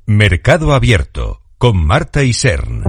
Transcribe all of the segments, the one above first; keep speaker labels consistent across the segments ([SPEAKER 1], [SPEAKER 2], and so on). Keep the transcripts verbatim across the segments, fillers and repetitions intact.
[SPEAKER 1] Mercado Abierto con Marta Isern.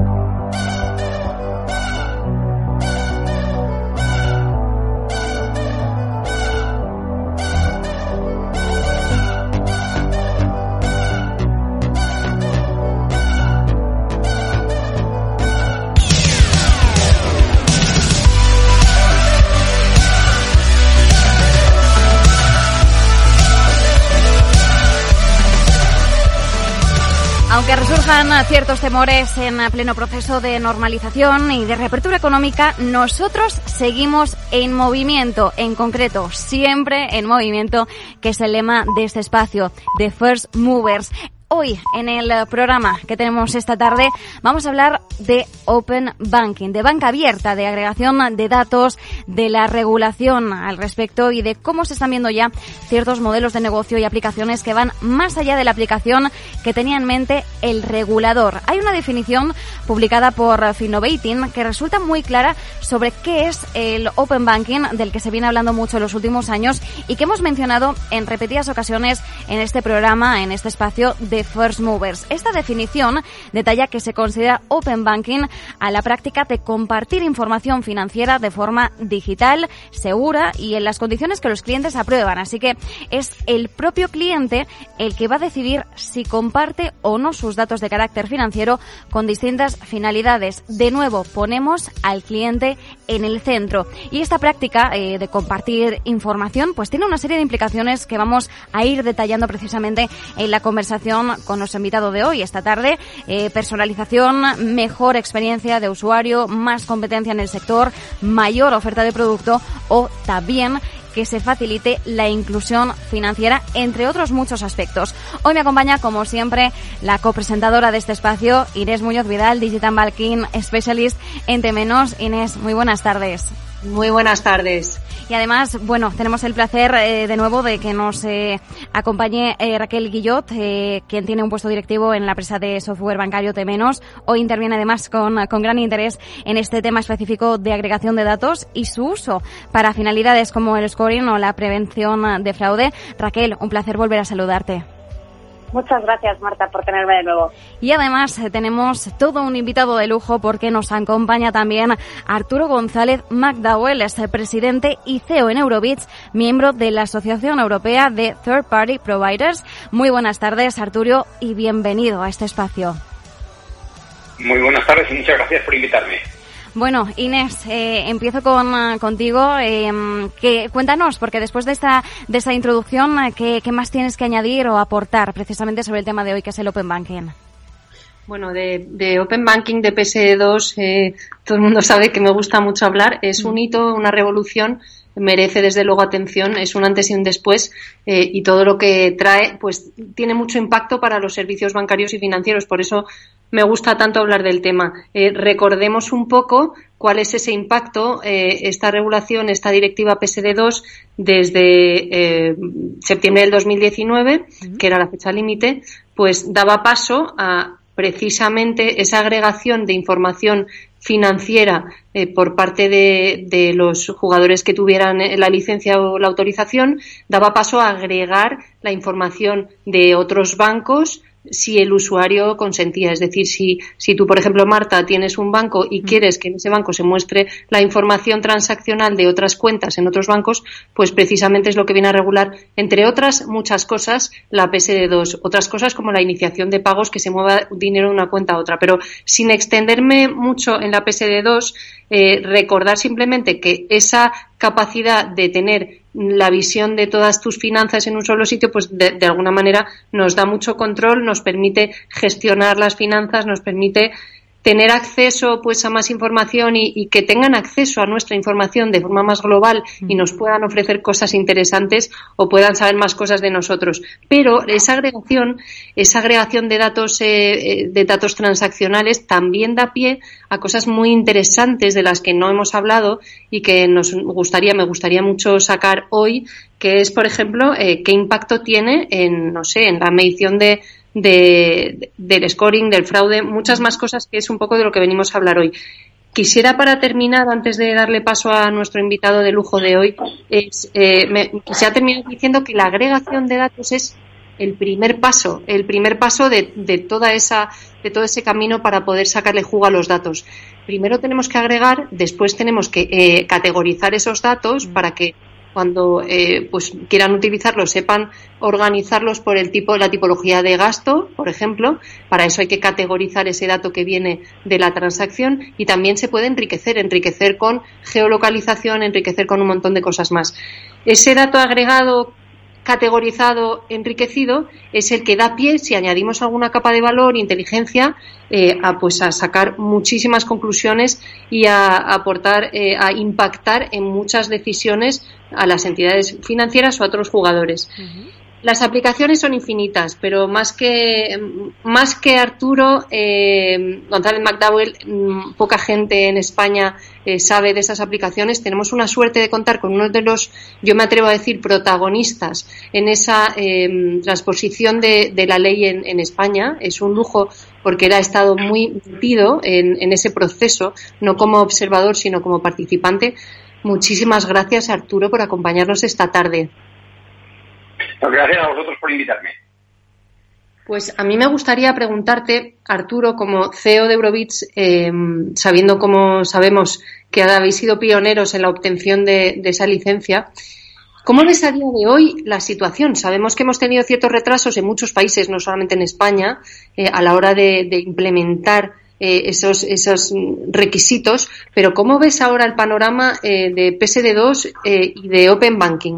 [SPEAKER 2] Aunque resurjan ciertos temores en pleno proceso de normalización y de reapertura económica, nosotros seguimos en movimiento, en concreto, siempre en movimiento, que es el lema de este espacio, de First Movers. Hoy, en el programa que tenemos esta tarde, vamos a hablar de Open Banking, de banca abierta, de agregación de datos, de la regulación al respecto y de cómo se están viendo ya ciertos modelos de negocio y aplicaciones que van más allá de la aplicación que tenía en mente el regulador. Hay una definición publicada por Finnovating que resulta muy clara sobre qué es el Open Banking, del que se viene hablando mucho en los últimos años y que hemos mencionado en repetidas ocasiones en este programa, en este espacio de First Movers. Esta definición detalla que se considera Open Banking a la práctica de compartir información financiera de forma digital, segura y en las condiciones que los clientes aprueban. Así que es el propio cliente el que va a decidir si comparte o no sus datos de carácter financiero con distintas finalidades. De nuevo, ponemos al cliente en el centro. Y esta práctica eh, de compartir información pues tiene una serie de implicaciones que vamos a ir detallando precisamente en la conversación con nuestro invitado de hoy esta tarde. Eh, personalización, mejor experiencia de usuario, más competencia en el sector, mayor oferta de producto o también que se facilite la inclusión financiera, entre otros muchos aspectos. Hoy me acompaña, como siempre, la copresentadora de este espacio, Inés Muñoz Vidal, Digital Banking Specialist en Temenos. Inés, muy buenas tardes.
[SPEAKER 3] Muy buenas tardes.
[SPEAKER 2] Y además, bueno, tenemos el placer eh, de nuevo de que nos eh, acompañe eh, Raquel Guillot, eh, quien tiene un puesto directivo en la empresa de software bancario Temenos. Hoy interviene además con, con gran interés en este tema específico de agregación de datos y su uso para finalidades como el scoring o la prevención de fraude. Raquel, un placer volver a saludarte.
[SPEAKER 3] Muchas gracias, Marta, por tenerme de nuevo.
[SPEAKER 2] Y además eh, tenemos todo un invitado de lujo porque nos acompaña también Arturo González McDowell, es presidente y C E O en Eurobits, miembro de la Asociación Europea de Third Party Providers. Muy buenas tardes, Arturo, y bienvenido a este espacio.
[SPEAKER 4] Muy buenas tardes y muchas gracias por invitarme.
[SPEAKER 2] Bueno, Inés, eh, empiezo con uh, contigo. Eh, que, cuéntanos, porque después de esta de esta introducción, ¿qué, ¿qué más tienes que añadir o aportar precisamente sobre el tema de hoy, que es el Open Banking?
[SPEAKER 3] Bueno, de, de Open Banking, de P S D dos, eh, todo el mundo sabe que me gusta mucho hablar. Es un hito, una revolución, merece desde luego atención, es un antes y un después, eh, y todo lo que trae pues tiene mucho impacto para los servicios bancarios y financieros. Por eso me gusta tanto hablar del tema. Eh, recordemos un poco cuál es ese impacto. Eh, esta regulación, esta directiva P S D dos, desde eh, septiembre del dos mil diecinueve, uh-huh. que era la fecha límite, pues daba paso a precisamente esa agregación de información financiera eh, por parte de, de los jugadores que tuvieran la licencia o la autorización, daba paso a agregar la información de otros bancos si el usuario consentía. Es decir, si, si tú, por ejemplo, Marta, tienes un banco y quieres que en ese banco se muestre la información transaccional de otras cuentas en otros bancos, pues precisamente es lo que viene a regular, entre otras muchas cosas, la P S D dos. Otras cosas como la iniciación de pagos, que se mueva dinero de una cuenta a otra. Pero sin extenderme mucho en la P S D dos, eh, recordar simplemente que esa capacidad de tener la visión de todas tus finanzas en un solo sitio, pues de, de alguna manera nos da mucho control, nos permite gestionar las finanzas, nos permite tener acceso pues a más información y, y que tengan acceso a nuestra información de forma más global y nos puedan ofrecer cosas interesantes o puedan saber más cosas de nosotros. Pero esa agregación, esa agregación de datos, eh, de datos transaccionales también da pie a cosas muy interesantes de las que no hemos hablado y que nos gustaría, me gustaría mucho sacar hoy, que es, por ejemplo, eh, qué impacto tiene en, no sé, en la medición de De, del scoring, del fraude, muchas más cosas, que es un poco de lo que venimos a hablar hoy. Quisiera, para terminar, antes de darle paso a nuestro invitado de lujo de hoy, es, eh, me, quisiera terminar diciendo que la agregación de datos es el primer paso, el primer paso de, de toda esa, de todo ese camino para poder sacarle jugo a los datos. Primero tenemos que agregar, después tenemos que eh, categorizar esos datos para que cuando eh, pues quieran utilizarlos sepan organizarlos por el tipo, la tipología de gasto, por ejemplo. Para eso hay que categorizar ese dato que viene de la transacción, y también se puede enriquecer, enriquecer con geolocalización, enriquecer con un montón de cosas más. Ese dato agregado, categorizado, enriquecido, es el que da pie, si añadimos alguna capa de valor, inteligencia, eh, a pues a sacar muchísimas conclusiones y a, a aportar, eh, a impactar en muchas decisiones a las entidades financieras o a otros jugadores. Uh-huh. Las aplicaciones son infinitas, pero más que más que Arturo, eh, González McDowell, mmm, poca gente en España eh, sabe de esas aplicaciones. Tenemos una suerte de contar con uno de los, yo me atrevo a decir, protagonistas en esa eh, transposición de, de la ley en, en España. Es un lujo porque él ha estado muy metido en, en ese proceso, no como observador, sino como participante. Muchísimas gracias, Arturo, por acompañarnos esta tarde.
[SPEAKER 4] Gracias a vosotros por invitarme.
[SPEAKER 3] Pues a mí me gustaría preguntarte, Arturo, como C E O de Eurobits, eh, sabiendo como sabemos que habéis sido pioneros en la obtención de, de esa licencia, ¿cómo ves a día de hoy la situación? Sabemos que hemos tenido ciertos retrasos en muchos países, no solamente en España, eh, a la hora de, de implementar eh, esos, esos requisitos, pero ¿cómo ves ahora el panorama eh, de P S D dos eh, y de Open Banking?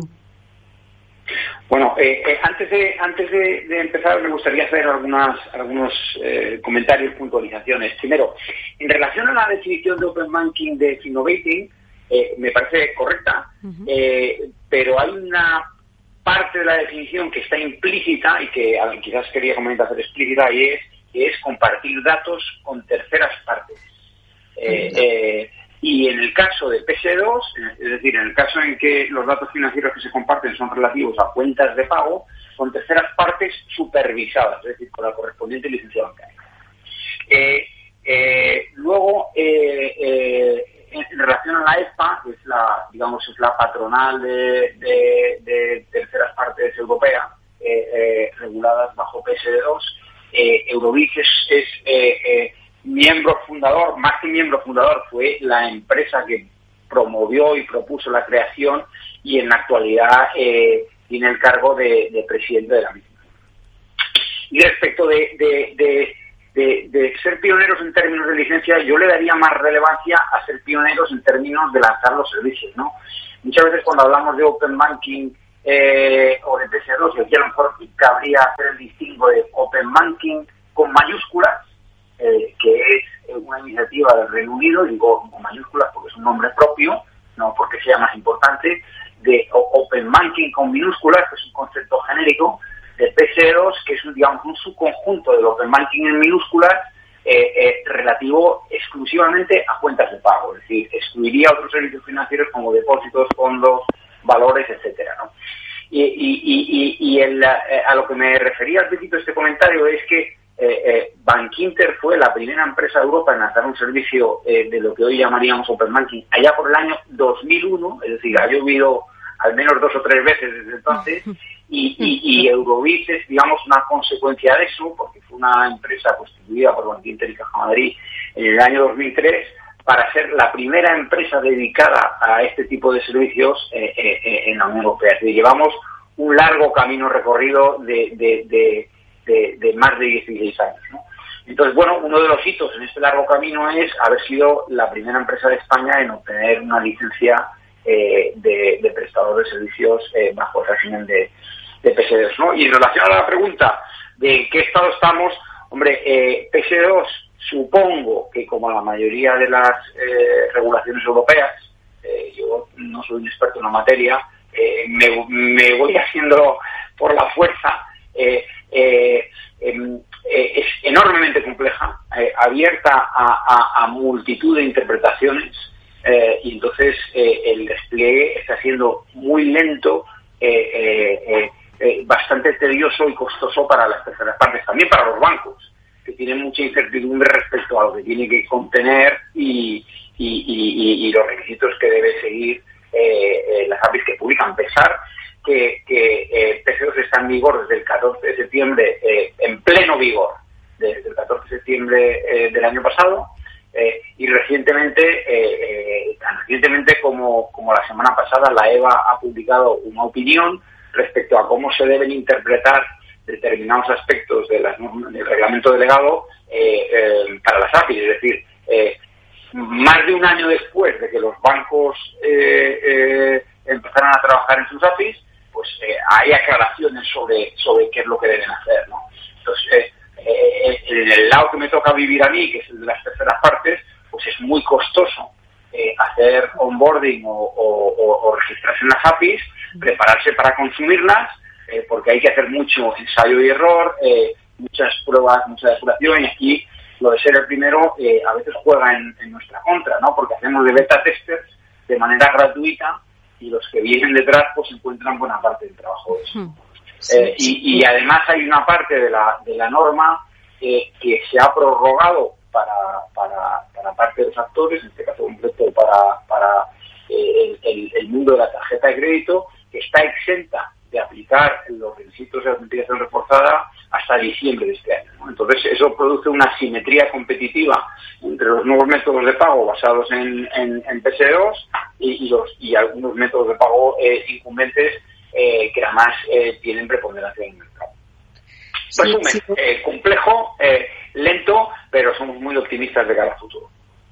[SPEAKER 4] Bueno, eh, eh, antes de antes de, de empezar me gustaría hacer algunas algunos eh, comentarios, puntualizaciones. Primero, en relación a la definición de Open Banking de Finnovating, eh, me parece correcta, uh-huh. eh, pero hay una parte de la definición que está implícita y que a, quizás quería comentar hacer explícita, y es que es compartir datos con terceras partes. Eh, uh-huh. eh, Y en el caso de P S D dos, es decir, en el caso en que los datos financieros que se comparten son relativos a cuentas de pago, son terceras partes supervisadas, es decir, con la correspondiente licencia bancaria. Eh, eh, luego, eh, eh, en relación a la E S P A, que es la, digamos, es la patronal de, de, de terceras partes europeas eh, eh, reguladas bajo P S D dos, eh, Eurobits es, es eh, eh, miembro fundador, más que miembro fundador, fue la empresa que promovió y propuso la creación, y en la actualidad eh, tiene el cargo de, de presidente de la misma. Y respecto de, de, de, de, de ser pioneros en términos de licencia, yo le daría más relevancia a ser pioneros en términos de lanzar los servicios, ¿no? Muchas veces cuando hablamos de Open Banking eh, o de P S D dos, yo quiero mejor cabría hacer el distingo de Open Banking con mayúsculas, Eh, que es una iniciativa del Reino Unido, digo con mayúsculas porque es un nombre propio, no porque sea más importante, de Open Banking con minúsculas, que es un concepto genérico, de P S D dos, que es un, digamos, un subconjunto del Open Banking en minúsculas, eh, eh, relativo exclusivamente a cuentas de pago, es decir, excluiría otros servicios financieros como depósitos, fondos, valores, etcétera, ¿no? Y, y, y, y el, eh, a lo que me refería al principio de este comentario es que Eh, eh, Bankinter fue la primera empresa de Europa en lanzar un servicio eh, de lo que hoy llamaríamos Open Banking allá por el año dos mil uno, es decir, ha llovido al menos dos o tres veces desde entonces, y, y, y Eurobits es, digamos, una consecuencia de eso, porque fue una empresa constituida por Bankinter y Caja Madrid en el año dos mil tres para ser la primera empresa dedicada a este tipo de servicios eh, eh, en la Unión Europea. Es decir, llevamos un largo camino recorrido de, de, de De, de más de dieciséis años, ¿no? Entonces, bueno, uno de los hitos en este largo camino es haber sido la primera empresa de España en obtener una licencia eh, de, de prestador de servicios eh, bajo el régimen de, de P S D dos, ¿no? Y en relación a la pregunta de en qué estado estamos, hombre, eh, P S D dos supongo que, como la mayoría de las eh, regulaciones europeas, eh, yo no soy un experto en la materia, eh, me, me voy haciendo por la fuerza. Eh, eh, eh, eh, es enormemente compleja, eh, abierta a, a, a multitud de interpretaciones, eh, y entonces eh, el despliegue está siendo muy lento, eh, eh, eh, eh, bastante tedioso y costoso para las terceras partes, también para los bancos, que tienen mucha incertidumbre respecto a lo que tiene que contener y, y, y, y los requisitos que debe seguir eh, eh, las A P Is que publican, a pesar que, que eh, P C dos está en vigor desde el catorce de septiembre, eh, en pleno vigor, desde el catorce de septiembre eh, del año pasado, eh, y recientemente, eh, eh, tan recientemente como, como la semana pasada, la E B A ha publicado una opinión respecto a cómo se deben interpretar determinados aspectos de las normas, del reglamento delegado eh, eh, para las A P I. Es decir, eh, más de un año después de que los bancos eh, eh, empezaran a trabajar en sus A P Is, pues eh, hay aclaraciones sobre sobre qué es lo que deben hacer, ¿no? Entonces, eh, eh, en el lado que me toca vivir a mí, que es el de las terceras partes, pues es muy costoso eh, hacer onboarding o, o, o registrarse en las A P Is, prepararse para consumirlas, eh, porque hay que hacer mucho ensayo y error, eh, muchas pruebas, mucha depuración, y aquí lo de ser el primero eh, a veces juega en, en nuestra contra, ¿no? Porque hacemos de beta testers de manera gratuita y los que vienen detrás pues encuentran buena parte del trabajo de eso. Sí, eh, sí, y, y además hay una parte de la de la norma eh, que se ha prorrogado para, para, para parte de los actores, en este caso concreto para, para eh, el, el, el mundo de la tarjeta de crédito, que está exenta de aplicar los requisitos de autenticación reforzada hasta diciembre de este año, ¿no? Entonces eso produce una asimetría competitiva entre los nuevos métodos de pago basados en, en, en P S E dos y, y, los, y algunos métodos de pago eh, incumbentes eh, que además eh, tienen preponderancia en el mercado. Resumen, sí, sí. Eh, complejo, eh, lento, pero somos muy optimistas de cara al futuro.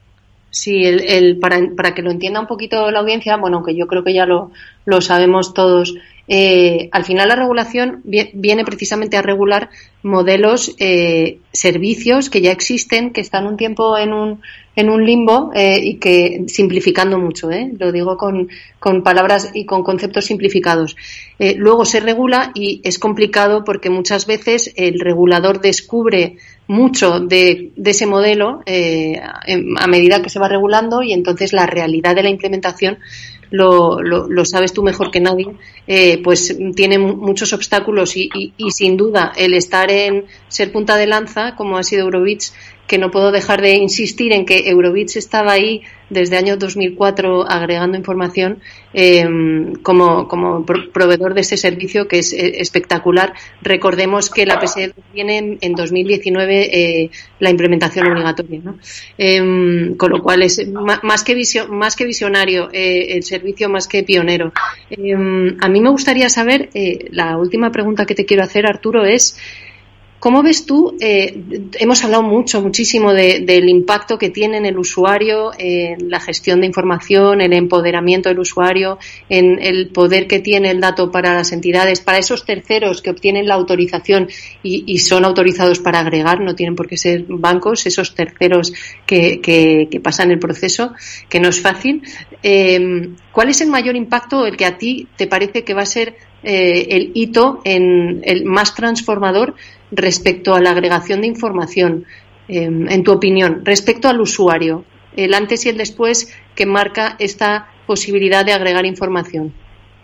[SPEAKER 3] Sí, el, el, para, para que lo entienda un poquito la audiencia, bueno, aunque yo creo que ya lo, lo sabemos todos, eh, al final la regulación viene precisamente a regular modelos, eh, servicios que ya existen, que están un tiempo en un, en un limbo eh, y que, simplificando mucho, eh, lo digo con, con palabras y con conceptos simplificados. Eh, luego se regula y es complicado porque muchas veces el regulador descubre mucho de, de ese modelo eh, a medida que se va regulando, y entonces la realidad de la implementación, lo, lo, lo sabes tú mejor que nadie, eh, pues tiene muchos obstáculos y, y, y sin duda el estar en ser punta de lanza, como ha sido Eurobits, que no puedo dejar de insistir en que Eurobits estaba ahí desde el año dos mil cuatro agregando información eh, como, como pro- proveedor de ese servicio, que es eh, espectacular. Recordemos que la P S E dos tiene en, en dos mil diecinueve eh, la implementación obligatoria, ¿no? Eh, con lo cual es más, más que visio, más que visionario, eh, el servicio más que pionero. Eh, a mí me gustaría saber, eh, la última pregunta que te quiero hacer, Arturo, es ¿cómo ves tú? Eh, hemos hablado mucho, muchísimo de, del impacto que tiene en el usuario, en la gestión de información, el empoderamiento del usuario, en el poder que tiene el dato para las entidades, para esos terceros que obtienen la autorización y, y son autorizados para agregar, no tienen por qué ser bancos, esos terceros que, que, que pasan el proceso, que no es fácil. Eh, ¿Cuál es el mayor impacto, el que a ti te parece que va a ser eh, el hito en el más transformador respecto a la agregación de información, eh, en tu opinión, respecto al usuario, el antes y el después que marca esta posibilidad de agregar información?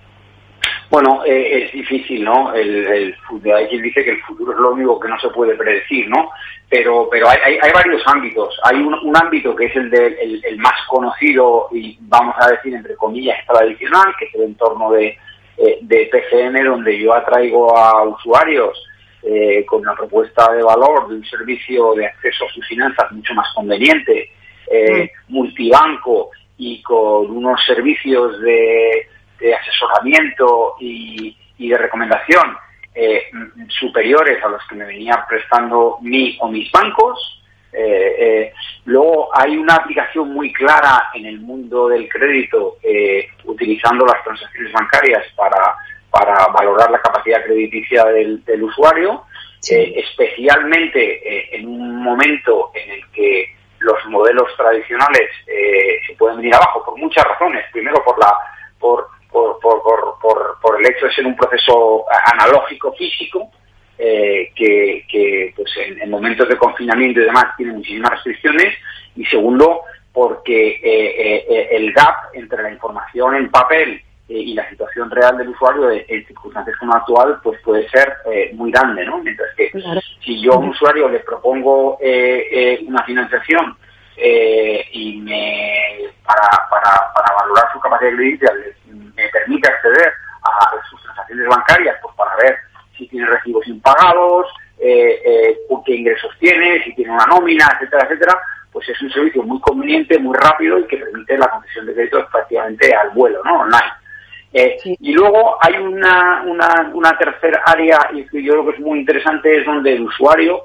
[SPEAKER 4] Bueno, eh, es difícil, ¿no? El, el, hay quien dice que el futuro es lo único que no se puede predecir, ¿no? Pero pero hay, hay, hay varios ámbitos. Hay un, un ámbito que es el, de, el, el más conocido y, vamos a decir, entre comillas, tradicional, que es el entorno de, eh, de P C M, donde yo atraigo a usuarios Eh, con una propuesta de valor de un servicio de acceso a sus finanzas mucho más conveniente, eh, mm. multibanco y con unos servicios de, de asesoramiento y, y de recomendación eh, superiores a los que me venían prestando mi o mis bancos. Eh, eh, luego hay una aplicación muy clara en el mundo del crédito, eh, utilizando las transacciones bancarias para para valorar la capacidad crediticia del, del usuario, sí. eh, especialmente eh, en un momento en el que los modelos tradicionales eh, se pueden venir abajo por muchas razones. Primero por la por por por por, por, por el hecho de ser un proceso analógico físico eh, que, que pues en, en momentos de confinamiento y demás tiene muchísimas restricciones, y segundo porque eh, eh, el gap entre la información en papel y la situación real del usuario en circunstancias como la actual pues puede ser eh, muy grande, ¿no? Mientras que claro. Si yo a un usuario le propongo eh, eh, una financiación eh, y me para, para, para valorar su capacidad de crédito me permite acceder a sus transacciones bancarias, pues para ver si tiene recibos impagados, eh, eh, qué ingresos tiene, si tiene una nómina, etcétera, etcétera. Pues es un servicio muy conveniente, muy rápido y que permite la concesión de créditos prácticamente al vuelo, ¿no? Online. Eh, sí. Y luego hay una, una, una tercera área, y que yo creo que es muy interesante, es donde el usuario,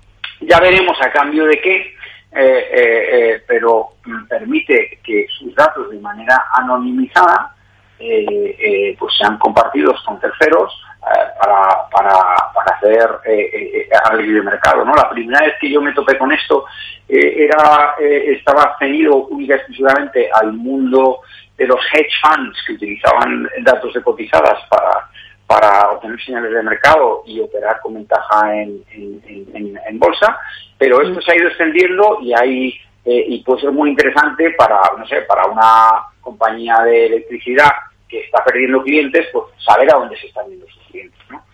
[SPEAKER 4] ya veremos a cambio de qué, eh, eh, eh, pero permite que sus datos de manera anonimizada eh, eh, pues sean compartidos con terceros eh, para, para, para hacer eh, eh, análisis de mercado, ¿no? La primera vez que yo me topé con esto eh, era eh, estaba ceñido única y exclusivamente al mundo de los hedge funds que utilizaban datos de cotizadas para para obtener señales de mercado y operar con ventaja en, en, en, en bolsa, pero esto se ha ido extendiendo y hay eh, y puede ser muy interesante para, no sé, para una compañía de electricidad que está perdiendo clientes, pues saber a dónde se están yendo sus clientes, ¿no?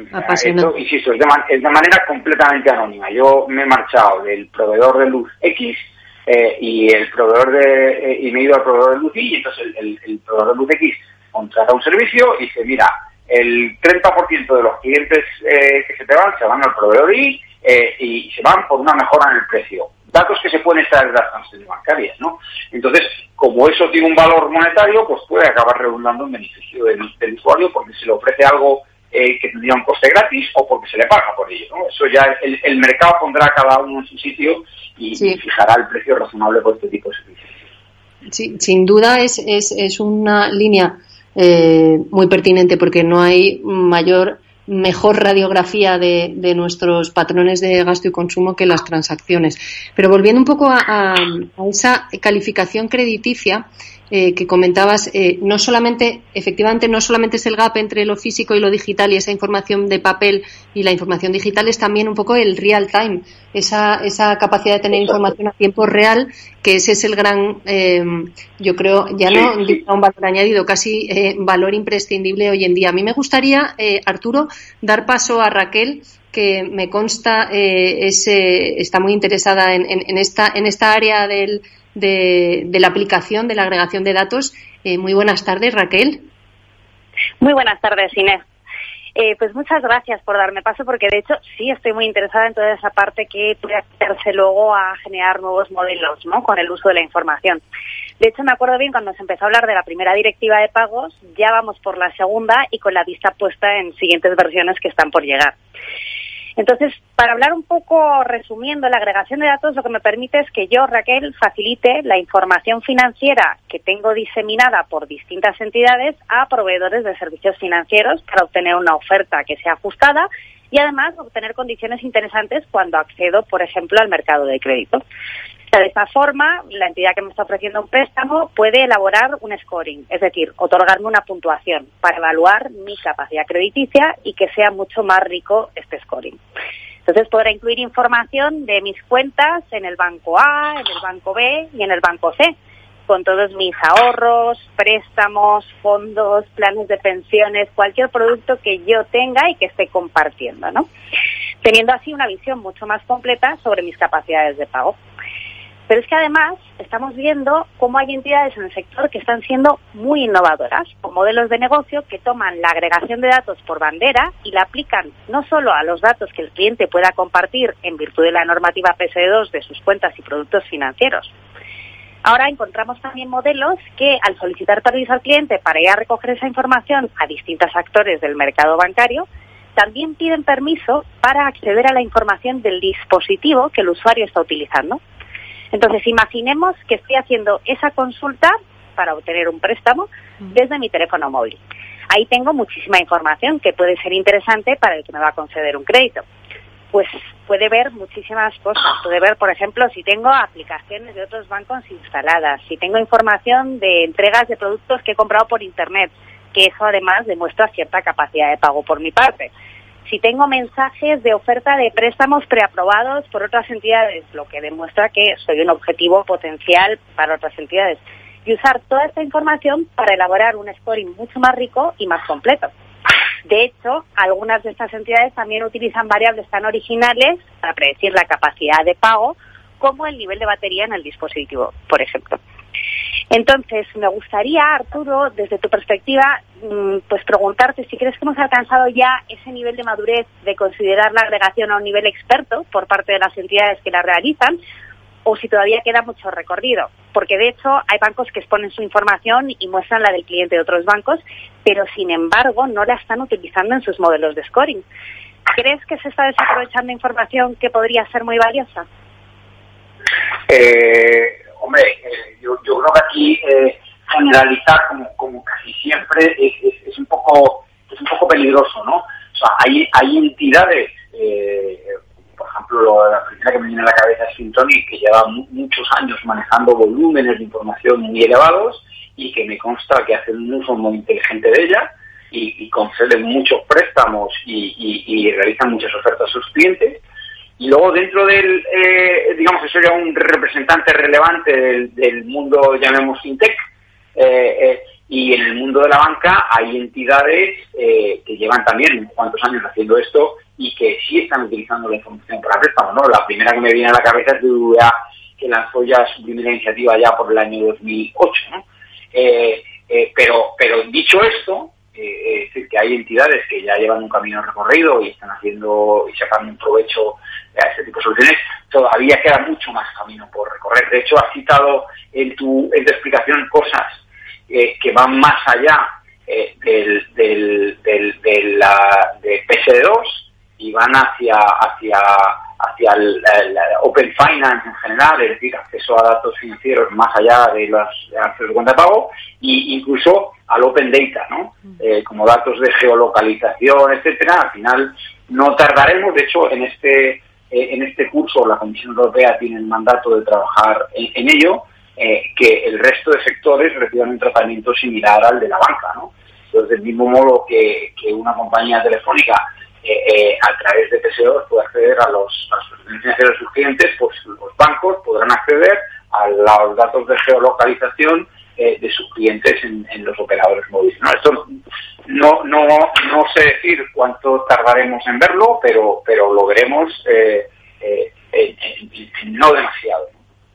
[SPEAKER 4] Esto, insisto, es de, man, es de manera completamente anónima. Yo me he marchado del proveedor de luz X eh, y el proveedor de eh, y me he ido al proveedor de luz Y, y entonces el, el, el proveedor de luz X contrata un servicio y dice, mira, el treinta por ciento de los clientes eh, que se te van, se van al proveedor Y eh, y se van por una mejora en el precio. Datos que se pueden extraer de las transacciones bancarias, ¿no? Entonces, como eso tiene un valor monetario, pues puede acabar redundando en beneficio del, del usuario porque se le ofrece algo eh, que tendría un coste gratis o porque se le paga por ello, ¿no? Eso ya el, el mercado pondrá a cada uno en su sitio y, sí. y fijará el precio razonable por este tipo de servicios.
[SPEAKER 3] Sí, sin duda es, es, es una línea eh, muy pertinente porque no hay mayor mejor radiografía de, de nuestros patrones de gasto y consumo que las transacciones. Pero volviendo un poco a, a, a esa calificación crediticia eh, que comentabas, eh, no solamente, efectivamente, no solamente es el gap entre lo físico y lo digital y esa información de papel y la información digital, es también un poco el real time, esa, esa capacidad de tener información a tiempo real, que ese es el gran, eh, yo creo, ya no un valor añadido, casi eh, valor imprescindible hoy en día. A mí me gustaría, eh, Arturo, dar paso a Raquel, que me consta eh, es, eh, está muy interesada en, en, en esta en esta área del, de, de la aplicación, de la agregación de datos. Eh, muy buenas tardes, Raquel.
[SPEAKER 5] Muy buenas tardes, Inés. Eh, pues muchas gracias por darme paso, porque de hecho sí estoy muy interesada en toda esa parte que puede hacerse luego a generar nuevos modelos, ¿no?, con el uso de la información. De hecho, me acuerdo bien cuando se empezó a hablar de la primera directiva de pagos, ya vamos por la segunda y con la vista puesta en siguientes versiones que están por llegar. Entonces, para hablar un poco, resumiendo, la agregación de datos lo que me permite es que yo, Raquel, facilite la información financiera que tengo diseminada por distintas entidades a proveedores de servicios financieros para obtener una oferta que sea ajustada y además obtener condiciones interesantes cuando accedo, por ejemplo, al mercado de crédito. De esta forma, la entidad que me está ofreciendo un préstamo puede elaborar un scoring, es decir, otorgarme una puntuación para evaluar mi capacidad crediticia y que sea mucho más rico este scoring. Entonces podrá incluir información de mis cuentas en el banco A, en el banco B y en el banco C, con todos mis ahorros, préstamos, fondos, planes de pensiones, cualquier producto que yo tenga y que esté compartiendo, ¿no? Teniendo así una visión mucho más completa sobre mis capacidades de pago. Pero es que además estamos viendo cómo hay entidades en el sector que están siendo muy innovadoras, con modelos de negocio que toman la agregación de datos por bandera y la aplican no solo a los datos que el cliente pueda compartir en virtud de la normativa P S D dos de sus cuentas y productos financieros. Ahora encontramos también modelos que, al solicitar permiso al cliente para ir a recoger esa información a distintos actores del mercado bancario, también piden permiso para acceder a la información del dispositivo que el usuario está utilizando. Entonces, imaginemos que estoy haciendo esa consulta para obtener un préstamo desde mi teléfono móvil. Ahí tengo muchísima información que puede ser interesante para el que me va a conceder un crédito. Pues puede ver muchísimas cosas. Puede ver, por ejemplo, si tengo aplicaciones de otros bancos instaladas, si tengo información de entregas de productos que he comprado por Internet, que eso además demuestra cierta capacidad de pago por mi parte. Si tengo mensajes de oferta de préstamos preaprobados por otras entidades, lo que demuestra que soy un objetivo potencial para otras entidades. Y usar toda esta información para elaborar un scoring mucho más rico y más completo. De hecho, algunas de estas entidades también utilizan variables tan originales para predecir la capacidad de pago como el nivel de batería en el dispositivo, por ejemplo. Entonces, me gustaría, Arturo, desde tu perspectiva, pues preguntarte si crees que hemos alcanzado ya ese nivel de madurez de considerar la agregación a un nivel experto por parte de las entidades que la realizan, o si todavía queda mucho recorrido. Porque, de hecho, hay bancos que exponen su información y muestran la del cliente de otros bancos, pero, sin embargo, no la están utilizando en sus modelos de scoring. ¿Crees que se está desaprovechando información que podría ser muy valiosa?
[SPEAKER 4] Eh, hombre, eh, yo, yo creo que aquí eh, generalizar como, como casi siempre es, es, es un poco es un poco peligroso, ¿no? O sea, hay hay entidades, eh, por ejemplo, lo, la primera que me viene a la cabeza es Fintonic, que lleva mu- muchos años manejando volúmenes de información muy elevados y que me consta que hacen un uso muy inteligente de ella y, y conceden muchos préstamos y, y, y realizan muchas ofertas a sus clientes. Y luego dentro del, eh, digamos que soy un representante relevante del, del mundo, llamemos fintech, eh, eh, y en el mundo de la banca hay entidades eh, que llevan también unos cuantos años haciendo esto y que sí están utilizando la información para préstamo, ¿no? La primera que me viene a la cabeza es B B V A, que lanzó ya su primera iniciativa ya por el año dos mil ocho, ¿no? Eh, eh, pero, pero dicho esto, Eh, es decir, que hay entidades que ya llevan un camino recorrido y están haciendo y sacando un provecho a este tipo de soluciones, todavía queda mucho más camino por recorrer. De hecho, has citado en tu, en tu explicación cosas eh, que van más allá eh, del, del, del, de la de P S dos y van hacia hacia hacia el, el Open Finance en general, es decir, acceso a datos financieros más allá de las de acceso de cuenta de pago, y incluso al Open Data, ¿no? Eh, como datos de geolocalización, etcétera. Al final no tardaremos, de hecho, en este eh, en este curso la Comisión Europea tiene el mandato de trabajar en, en ello, eh, que el resto de sectores reciban un tratamiento similar al de la banca, ¿no? Entonces, del mismo modo que, que una compañía telefónica Eh, eh, a través de P S dos puede acceder a los, a los servicios financieros de sus clientes, pues los bancos podrán acceder a los datos de geolocalización eh, de sus clientes en, en los operadores móviles, ¿no? Esto no no no sé decir cuánto tardaremos en verlo, pero pero lo veremos eh, eh, en, en, en no demasiado.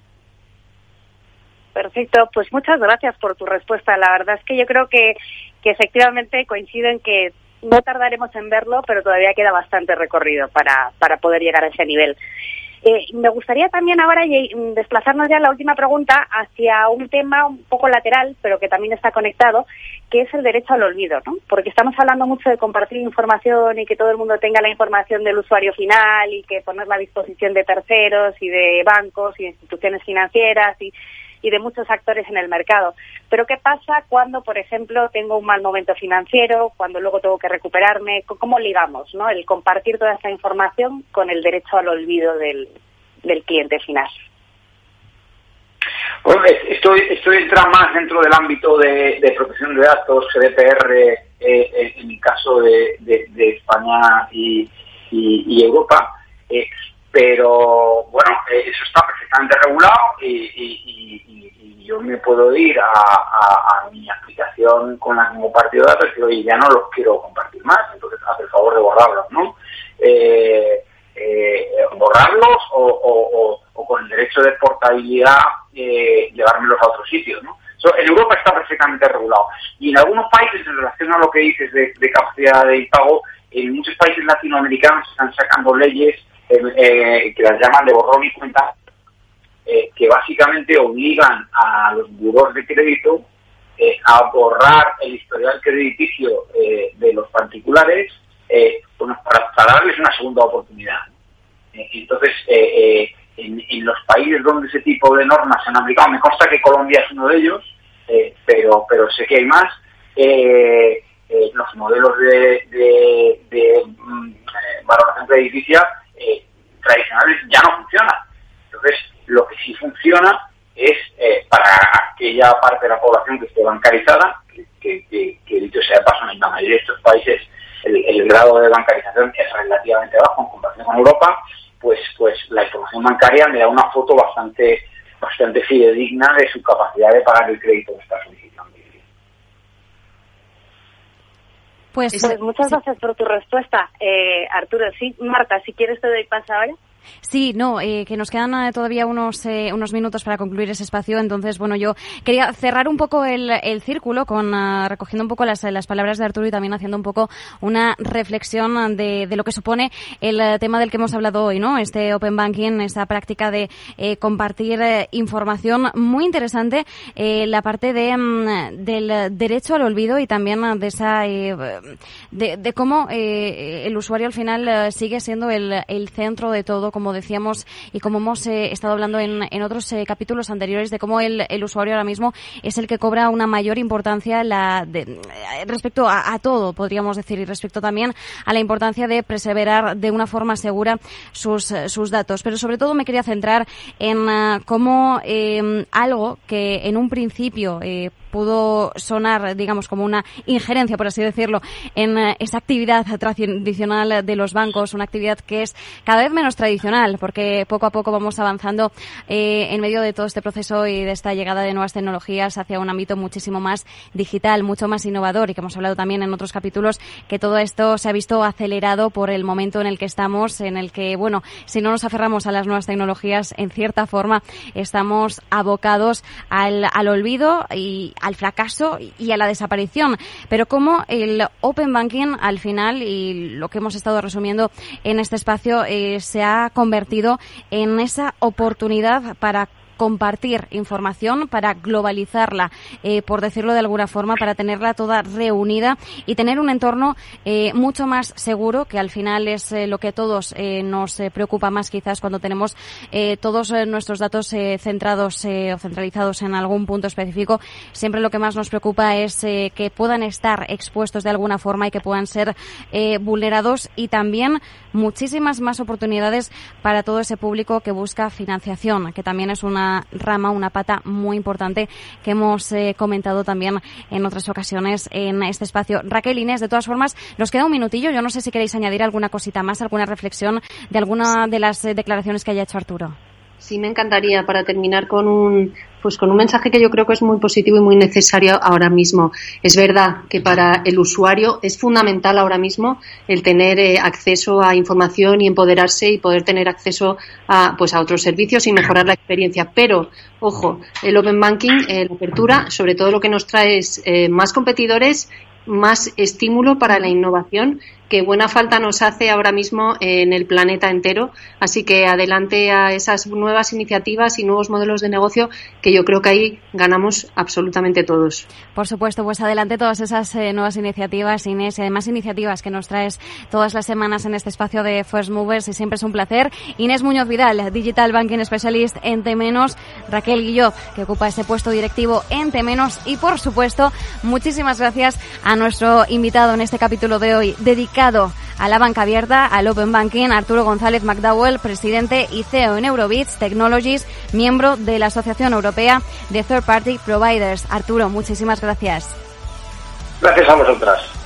[SPEAKER 5] Perfecto, pues muchas gracias por tu respuesta. La verdad es que yo creo que, que efectivamente coincido en que no tardaremos en verlo, pero todavía queda bastante recorrido para, para poder llegar a ese nivel. Eh, me gustaría también ahora desplazarnos ya en la última pregunta hacia un tema un poco lateral, pero que también está conectado, que es el derecho al olvido, ¿no? Porque estamos hablando mucho de compartir información y que todo el mundo tenga la información del usuario final y que ponerla a disposición de terceros y de bancos y de instituciones financieras y y de muchos actores en el mercado. Pero ¿qué pasa cuando, por ejemplo, tengo un mal momento financiero, cuando luego tengo que recuperarme? ¿Cómo ligamos, no, el compartir toda esta información con el derecho al olvido del, del cliente final?
[SPEAKER 4] Bueno, esto, esto entra más dentro del ámbito de, de protección de datos, G D P R, eh, en el caso de, de, de España y, y, y Europa. Eh, pero bueno, eh, eso está perfectamente regulado y, y, y, y yo me puedo ir a, a, a mi aplicación con la que tengo compartido datos y decir, oye, ya no los quiero compartir más, entonces haz el favor de borrarlos, ¿no? Eh, eh, borrarlos o, o, o, o con el derecho de portabilidad eh, llevármelos a otros sitios, ¿no? So, en Europa está perfectamente regulado y en algunos países, en relación a lo que dices de, de capacidad de pago, en muchos países latinoamericanos están sacando leyes Eh, eh, que las llaman de borrón y cuenta, eh, que básicamente obligan a los burós de crédito eh, a borrar el historial crediticio eh, de los particulares eh, bueno, para, para darles una segunda oportunidad. Eh, entonces, eh, eh, en, en los países donde ese tipo de normas se han aplicado, me consta que Colombia es uno de ellos, eh, pero, pero sé que hay más, eh, eh, los modelos de, de, de mm, valoración crediticia Eh, tradicionales ya no funcionan. Entonces, lo que sí funciona es eh, para aquella parte de la población que esté bancarizada, que, que, que, que dicho sea de paso, en la mayoría de estos países el, el grado de bancarización es relativamente bajo en comparación con Europa, pues pues la información bancaria me da una foto bastante bastante fidedigna de su capacidad de pagar el crédito que está solicitando.
[SPEAKER 5] Pues, pues muchas sí. gracias por tu respuesta, eh, Arturo. Sí, Marta, si quieres te doy paso ahora.
[SPEAKER 2] Sí, no, eh, que nos quedan eh, todavía unos eh, unos minutos para concluir ese espacio. Entonces, bueno, yo quería cerrar un poco el, el círculo con uh, recogiendo un poco las, las palabras de Arturo y también haciendo un poco una reflexión de, de lo que supone el uh, tema del que hemos hablado hoy, ¿no? Este Open Banking, esta práctica de eh, compartir eh, información muy interesante, eh, la parte de um, del derecho al olvido y también uh, de esa eh, de, de cómo eh, el usuario al final uh, sigue siendo el, el centro de todo, como decíamos y como hemos eh, estado hablando en, en otros eh, capítulos anteriores, de cómo el, el usuario ahora mismo es el que cobra una mayor importancia la de, respecto a, a todo, podríamos decir, y respecto también a la importancia de preservar de una forma segura sus, sus datos. Pero sobre todo me quería centrar en uh, cómo eh, algo que en un principio eh, pudo sonar, digamos, como una injerencia, por así decirlo, en uh, esa actividad tradicional de los bancos, una actividad que es cada vez menos tradicional, porque poco a poco vamos avanzando eh, en medio de todo este proceso y de esta llegada de nuevas tecnologías hacia un ámbito muchísimo más digital, mucho más innovador, y que hemos hablado también en otros capítulos que todo esto se ha visto acelerado por el momento en el que estamos, en el que, bueno, si no nos aferramos a las nuevas tecnologías, en cierta forma estamos abocados al, al olvido y al fracaso y a la desaparición. Pero como el Open Banking al final, y lo que hemos estado resumiendo en este espacio, eh, se ha convertido en esa oportunidad para compartir información, para globalizarla, eh, por decirlo de alguna forma, para tenerla toda reunida y tener un entorno eh, mucho más seguro, que al final es eh, lo que a todos eh, nos eh, preocupa más quizás cuando tenemos eh, todos eh, nuestros datos eh, centrados eh, o centralizados en algún punto específico. Siempre lo que más nos preocupa es eh, que puedan estar expuestos de alguna forma y que puedan ser eh, vulnerados, y también muchísimas más oportunidades para todo ese público que busca financiación, que también es una rama, una pata muy importante que hemos eh, comentado también en otras ocasiones en este espacio. Raquel, Inés, de todas formas, nos queda un minutillo. Yo no sé si queréis añadir alguna cosita más, alguna reflexión de alguna de las eh, declaraciones que haya hecho Arturo.
[SPEAKER 3] Sí, me encantaría, para terminar con un pues con un mensaje que yo creo que es muy positivo y muy necesario ahora mismo. Es verdad que para el usuario es fundamental ahora mismo el tener eh, acceso a información y empoderarse y poder tener acceso a pues a otros servicios y mejorar la experiencia. Pero, ojo, el Open Banking, eh, la apertura, sobre todo lo que nos trae es eh, más competidores, más estímulo para la innovación, que buena falta nos hace ahora mismo en el planeta entero. Así que adelante a esas nuevas iniciativas y nuevos modelos de negocio, que yo creo que ahí ganamos absolutamente todos.
[SPEAKER 2] Por supuesto, pues adelante todas esas eh, nuevas iniciativas, Inés, y además iniciativas que nos traes todas las semanas en este espacio de First Movers, y siempre es un placer. Inés Muñoz Vidal, Digital Banking Specialist en Temenos, Raquel Guillot, que ocupa ese puesto directivo en Temenos, y por supuesto, muchísimas gracias a nuestro invitado en este capítulo de hoy, dedicado a la banca abierta, al Open Banking, Arturo González McDowell, presidente y C E O en Eurobits Technologies, miembro de la Asociación Europea de Third Party Providers. Arturo, muchísimas gracias.
[SPEAKER 4] Gracias a vosotras.